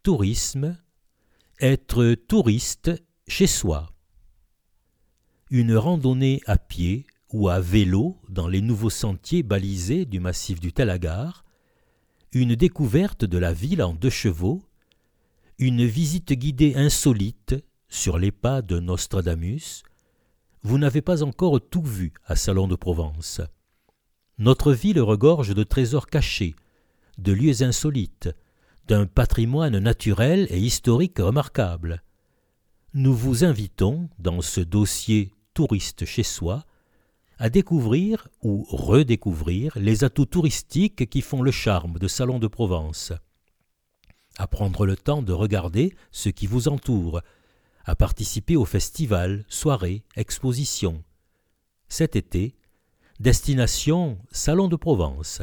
Tourisme, être touriste chez soi. Une randonnée à pied ou à vélo dans les nouveaux sentiers balisés du massif du Talagar, une découverte de la ville en 2 chevaux, une visite guidée insolite sur les pas de Nostradamus. Vous n'avez pas encore tout vu à Salon de Provence. Notre ville regorge de trésors cachés, de lieux insolites, d'un patrimoine naturel et historique remarquable. Nous vous invitons, dans ce dossier Touriste chez soi, à découvrir ou redécouvrir les atouts touristiques qui font le charme de Salon de Provence, à prendre le temps de regarder ce qui vous entoure, à participer aux festivals, soirées, expositions. Cet été, destination Salon de Provence.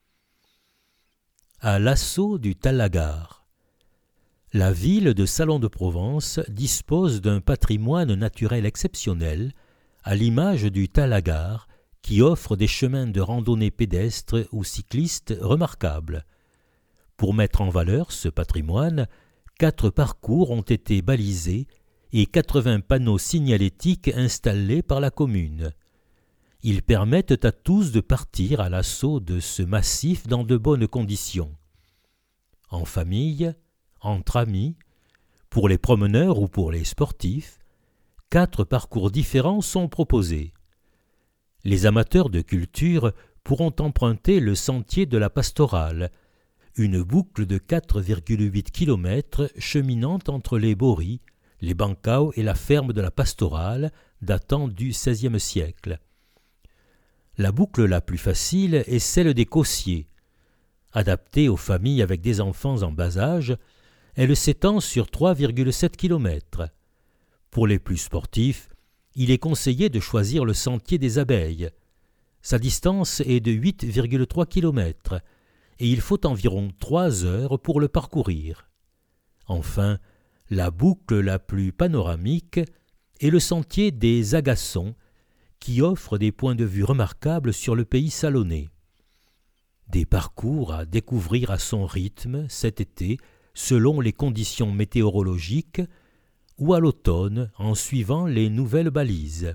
À l'assaut du Talagar. La ville de Salon de Provence dispose d'un patrimoine naturel exceptionnel, à l'image du Talagar, qui offre des chemins de randonnée pédestres ou cyclistes remarquables. Pour mettre en valeur ce patrimoine, 4 parcours ont été balisés et 80 panneaux signalétiques installés par la commune. Ils permettent à tous de partir à l'assaut de ce massif dans de bonnes conditions. En famille, entre amis, pour les promeneurs ou pour les sportifs, 4 parcours différents sont proposés. Les amateurs de culture pourront emprunter le sentier de la Pastorale, une boucle de 4,8 km cheminant entre les Bories, les Bancao et la ferme de la Pastorale, datant du XVIe siècle. La boucle la plus facile est celle des Cossiers. Adaptée aux familles avec des enfants en bas âge, elle s'étend sur 3,7 km. Pour les plus sportifs, il est conseillé de choisir le sentier des Abeilles. Sa distance est de 8,3 km et il faut environ 3 heures pour le parcourir. Enfin, la boucle la plus panoramique est le sentier des Agaçons, qui offre des points de vue remarquables sur le pays salonnais. Des parcours à découvrir à son rythme cet été, selon les conditions météorologiques, ou à l'automne en suivant les nouvelles balises.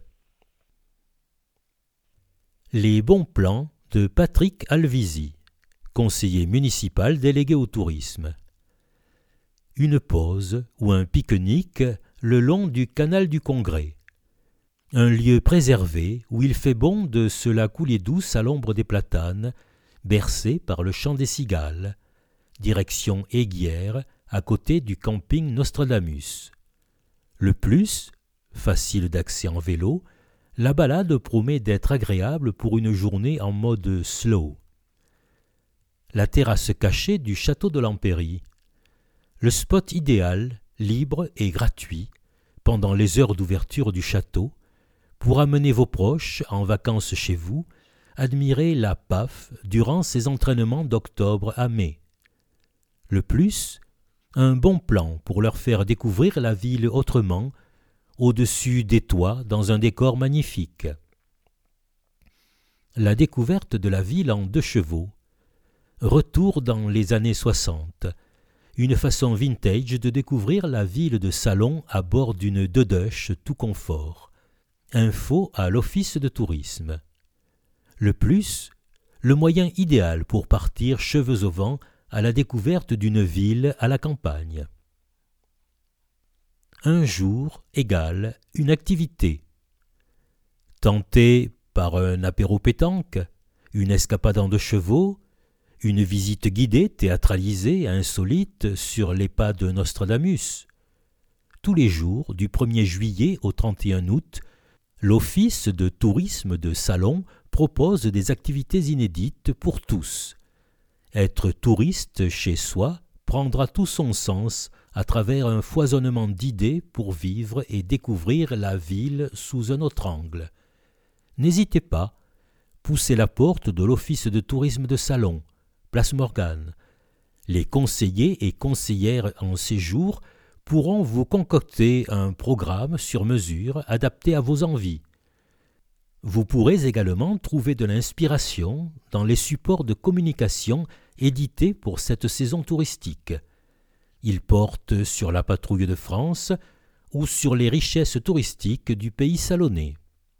Les bons plans de Patrick Alvisi, conseiller municipal délégué au tourisme. Une pause ou un pique-nique le long du canal du Congrès. Un lieu préservé où il fait bon de se la couler douce à l'ombre des platanes, bercé par le chant des cigales. Direction Aiguière, à côté du camping Nostradamus. Le plus, facile d'accès en vélo, la balade promet d'être agréable pour une journée en mode slow. La terrasse cachée du château de l'Empéry. Le spot idéal, libre et gratuit, pendant les heures d'ouverture du château, pour amener vos proches en vacances chez vous, admirer la PAF durant ses entraînements d'octobre à mai. Le plus, un bon plan pour leur faire découvrir la ville autrement, au-dessus des toits dans un décor magnifique. La découverte de la ville en 2 chevaux. Retour dans les années 60. Une façon vintage de découvrir la ville de Salon à bord d'une Deutsch tout confort. Info à l'office de tourisme. Le plus, le moyen idéal pour partir cheveux au vent à la découverte d'une ville à la campagne. Un jour égale une activité. Tentée par un apéro pétanque, une escapade en 2 chevaux, une visite guidée théâtralisée insolite sur les pas de Nostradamus. Tous les jours, du 1er juillet au 31 août, l'Office de tourisme de Salon propose des activités inédites pour tous. Être touriste chez soi prendra tout son sens à travers un foisonnement d'idées pour vivre et découvrir la ville sous un autre angle. N'hésitez pas, poussez la porte de l'Office de tourisme de Salon, place Morgane. Les conseillers et conseillères en séjour pourront vous concocter un programme sur mesure adapté à vos envies. Vous pourrez également trouver de l'inspiration dans les supports de communication édités pour cette saison touristique. Il porte sur la patrouille de France ou sur les richesses touristiques du pays salonnais.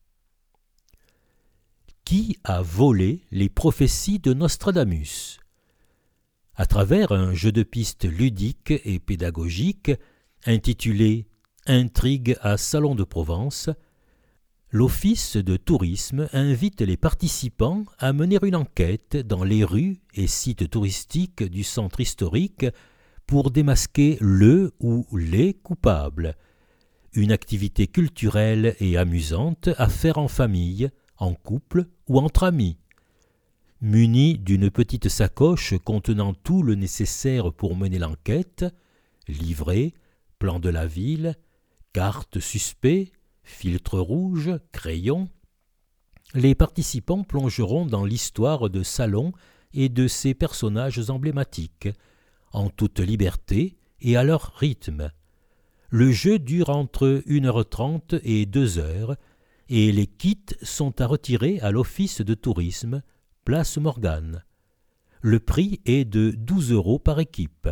Qui a volé les prophéties de Nostradamus? À travers un jeu de pistes ludique et pédagogique intitulé « Intrigue à Salon de Provence », l'Office de tourisme invite les participants à mener une enquête dans les rues et sites touristiques du centre historique pour démasquer le ou les coupables. Une activité culturelle et amusante à faire en famille, en couple ou entre amis. Muni d'une petite sacoche contenant tout le nécessaire pour mener l'enquête, livret, plan de la ville, carte suspect, filtre rouge, crayon, les participants plongeront dans l'histoire de Salon et de ses personnages emblématiques, en toute liberté et à leur rythme. Le jeu dure entre 1h30 et 2h et les kits sont à retirer à l'office de tourisme, place Morgane. Le prix est de 12 € par équipe.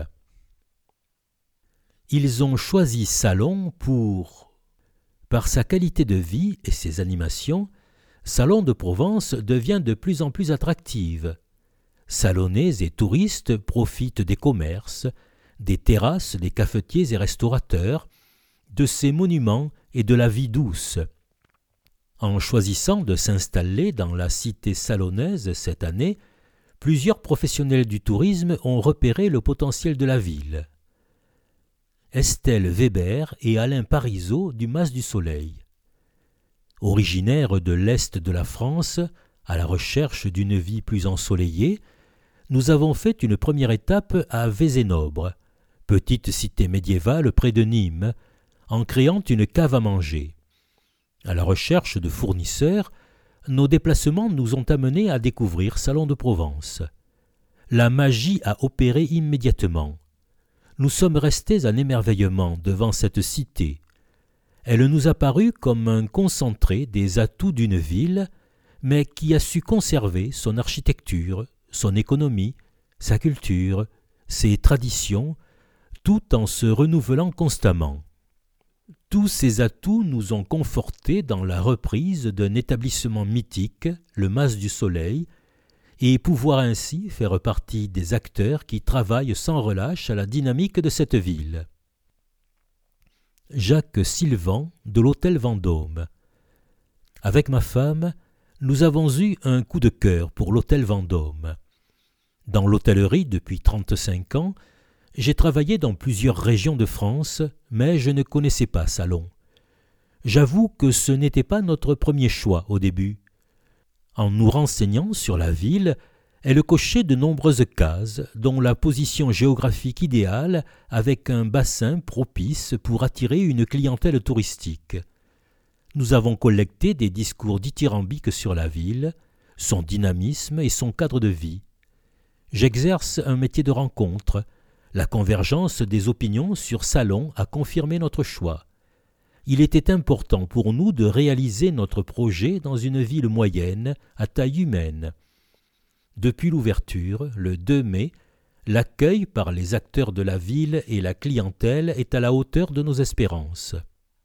Ils ont choisi Salon par sa qualité de vie et ses animations, Salon de Provence devient de plus en plus attractive. Salonnais et touristes profitent des commerces, des terrasses des cafetiers et restaurateurs, de ses monuments et de la vie douce. En choisissant de s'installer dans la cité salonnaise cette année, plusieurs professionnels du tourisme ont repéré le potentiel de la ville. Estelle Weber et Alain Parisot du Mas du Soleil. Originaires de l'Est de la France, à la recherche d'une vie plus ensoleillée, nous avons fait une première étape à Vézénobre, petite cité médiévale près de Nîmes, en créant une cave à manger. À la recherche de fournisseurs, nos déplacements nous ont amenés à découvrir Salon de Provence. La magie a opéré immédiatement. Nous sommes restés en émerveillement devant cette cité. Elle nous a paru comme un concentré des atouts d'une ville, mais qui a su conserver son architecture, son économie, sa culture, ses traditions, tout en se renouvelant constamment. Tous ces atouts nous ont confortés dans la reprise d'un établissement mythique, le Mas du Soleil, et pouvoir ainsi faire partie des acteurs qui travaillent sans relâche à la dynamique de cette ville. Jacques Sylvan de l'Hôtel Vendôme. Avec ma femme, nous avons eu un coup de cœur pour l'Hôtel Vendôme. Dans l'hôtellerie depuis 35 ans, j'ai travaillé dans plusieurs régions de France, mais je ne connaissais pas Salon. J'avoue que ce n'était pas notre premier choix au début. En nous renseignant sur la ville, elle cochait de nombreuses cases, dont la position géographique idéale avec un bassin propice pour attirer une clientèle touristique. Nous avons collecté des discours dithyrambiques sur la ville, son dynamisme et son cadre de vie. J'exerce un métier de rencontre. La convergence des opinions sur Salon a confirmé notre choix. Il était important pour nous de réaliser notre projet dans une ville moyenne, à taille humaine. Depuis l'ouverture, le 2 mai, l'accueil par les acteurs de la ville et la clientèle est à la hauteur de nos espérances.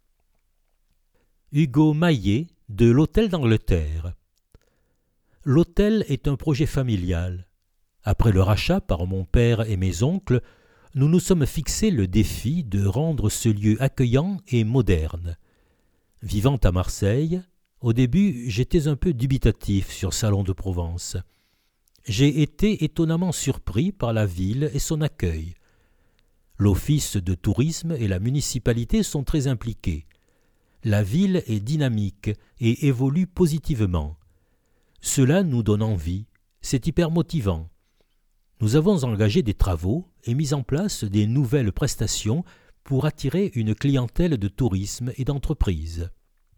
Hugo Maillet de l'Hôtel d'Angleterre. L'hôtel est un projet familial. Après le rachat par mon père et mes oncles, nous nous sommes fixé le défi de rendre ce lieu accueillant et moderne. Vivant à Marseille, au début, j'étais un peu dubitatif sur Salon de Provence. J'ai été étonnamment surpris par la ville et son accueil. L'office de tourisme et la municipalité sont très impliqués. La ville est dynamique et évolue positivement. Cela nous donne envie, c'est hyper motivant. Nous avons engagé des travaux et mis en place des nouvelles prestations pour attirer une clientèle de tourisme et d'entreprise.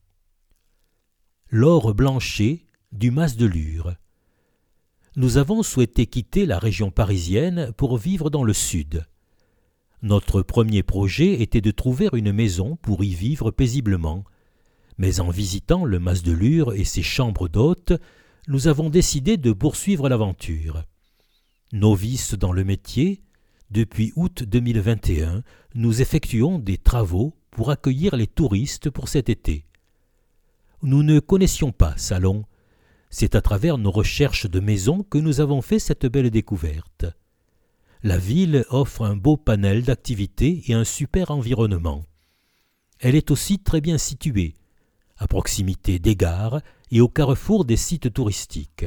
Laure Blanchet du Mas de Lure. Nous avons souhaité quitter la région parisienne pour vivre dans le sud. Notre premier projet était de trouver une maison pour y vivre paisiblement. Mais en visitant le Mas de Lure et ses chambres d'hôtes, nous avons décidé de poursuivre l'aventure. Novices dans le métier, depuis août 2021, nous effectuons des travaux pour accueillir les touristes pour cet été. Nous ne connaissions pas Salon. C'est à travers nos recherches de maisons que nous avons fait cette belle découverte. La ville offre un beau panel d'activités et un super environnement. Elle est aussi très bien située, à proximité des gares et au carrefour des sites touristiques.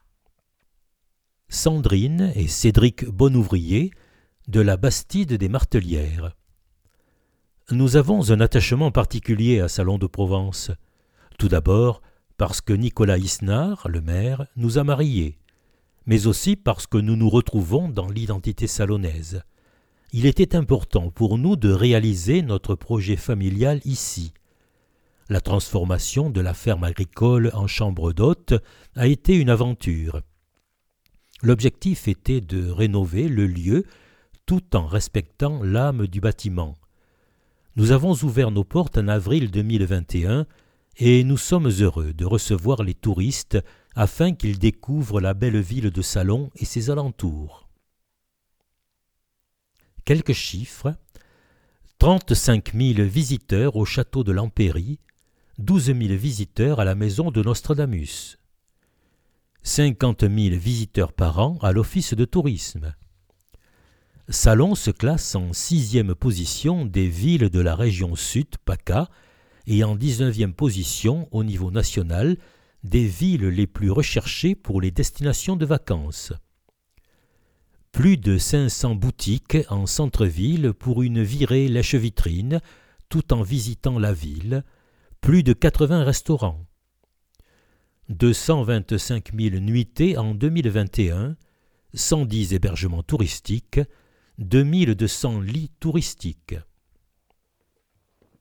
Sandrine et Cédric Bonouvrier de la Bastide des Martelières. Nous avons un attachement particulier à Salon de Provence. Tout d'abord parce que Nicolas Isnard, le maire, nous a mariés, mais aussi parce que nous nous retrouvons dans l'identité salonnaise. Il était important pour nous de réaliser notre projet familial ici. La transformation de la ferme agricole en chambre d'hôte a été une aventure. L'objectif était de rénover le lieu tout en respectant l'âme du bâtiment. Nous avons ouvert nos portes en avril 2021 et nous sommes heureux de recevoir les touristes afin qu'ils découvrent la belle ville de Salon et ses alentours. Quelques chiffres. 35 000 visiteurs au château de l'Empéry, 12 000 visiteurs à la maison de Nostradamus, 50 000 visiteurs par an à l'office de tourisme. Salon se classe en 6e position des villes de la région Sud, PACA, et en 19e position au niveau national des villes les plus recherchées pour les destinations de vacances. Plus de 500 boutiques en centre-ville pour une virée lèche-vitrine tout en visitant la ville, plus de 80 restaurants. 225 000 nuitées en 2021, 110 hébergements touristiques, 2200 lits touristiques.